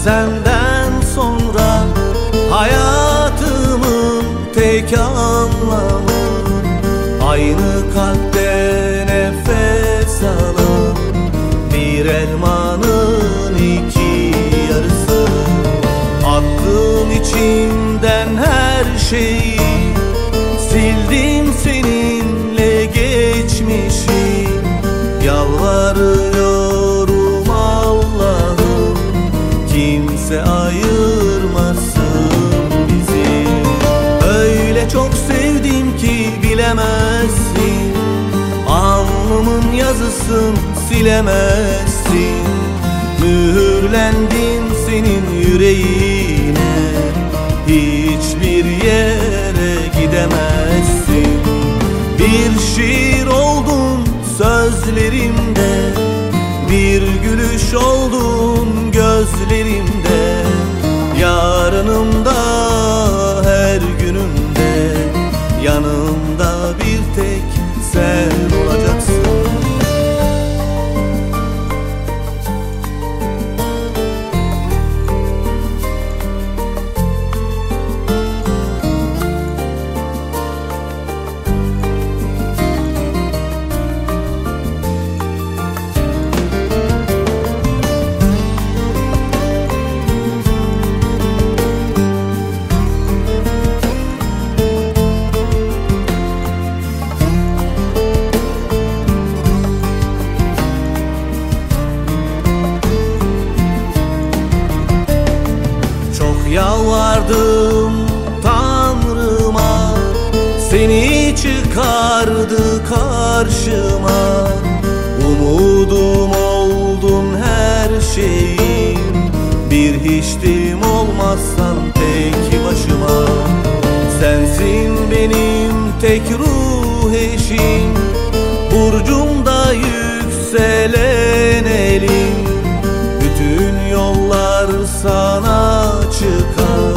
Senden sonra hayatımın tek anlamı, aynı kalpte nefes alan bir elmanın iki yarısı. Attım içimden her şeyi, sildim seninle geçmişi. Yalvarıyorum Allah'ım, kimse ayırmasın bizi. Öyle çok sevdim ki bilemezsin, alnımın yazısın silemezsin. Mühürlendim senin yüreğine, hiçbir yere gidemezsin. Bir şiir oldun sözlerimde, bir gülüş oldun gözlerimde. Yarınımda her günümde, yanımda bir tek sen olacaksın. Yalvardım Tanrıma, seni çıkardı karşıma. Umudum oldun her şeyim, bir hiçtim olmazsan tek başıma. Sensin benim tek ruh eşim, burcumda yükselen elim. Bütün yollar sana çıkar,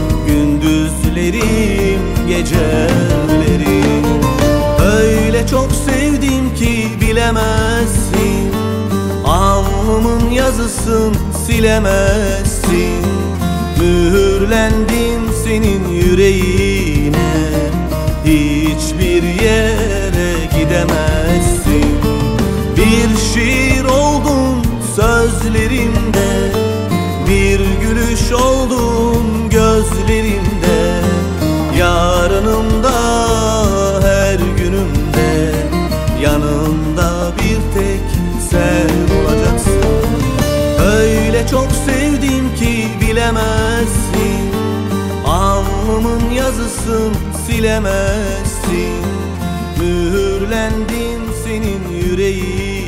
gündüzlerim gecelerim. Öyle çok sevdim ki bilemezsin, alnımın yazısın silemezsin. Mühürlendim senin yüreğine, hiçbir yere gidemezsin. Bir şiir oldun sözlerimde, bir gülüş oldun gözlerimde. Yarınımda her günümde, yanımda bir tek sen olacaksın. Öyle çok sevdim ki bilemezsin, alnımın yazısın silemezsin. Mühürlendim senin yüreğine,